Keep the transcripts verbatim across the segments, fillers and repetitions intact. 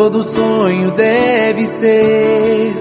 Todo sonho deve ser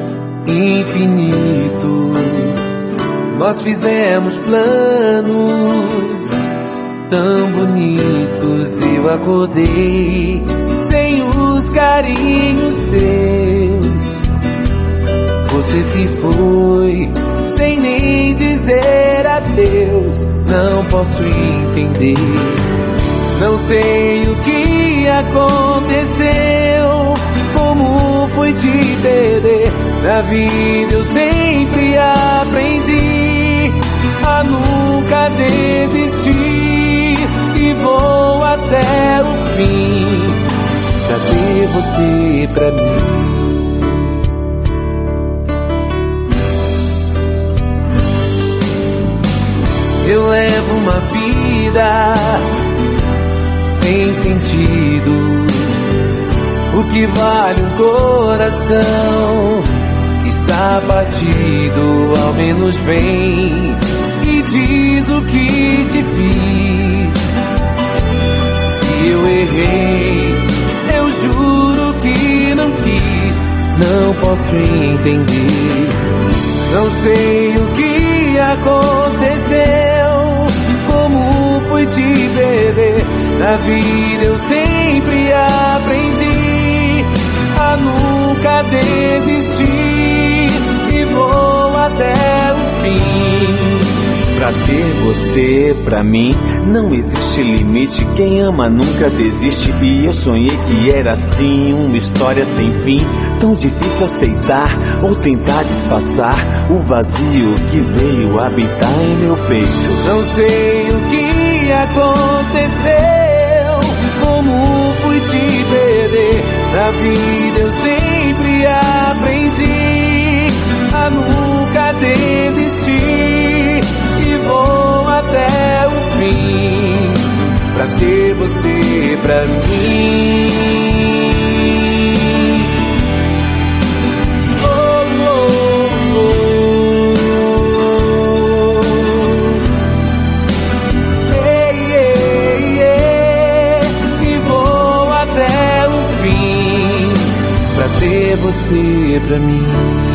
infinito. Nós fizemos planos tão bonitos. Eu acordei sem os carinhos seus. Você se foi sem nem dizer adeus. Não posso entender, não sei o que aconteceu, como foi te perder. Na vida eu sempre aprendi a nunca desistir, e vou até o fim pra ter você pra mim. Eu levo uma vida sem sentido. O que vale um coração que está batido? Ao menos vem e diz o que te fiz. Se eu errei, eu juro que não quis. Não posso entender, não sei o que aconteceu, como fui te perder. Na vida eu sempre aprendi a nunca desistir, e vou até o fim pra ter você pra mim. Não existe limite, quem ama nunca desiste. E eu sonhei que era assim, uma história sem fim. Tão difícil aceitar ou tentar disfarçar o vazio que veio habitar em meu peito. Não sei o que aconteceu, como fui te perder. Na vida eu sempre aprendi a nunca desistir, e vou até o fim pra ter você pra mim. Pra ter você pra mim.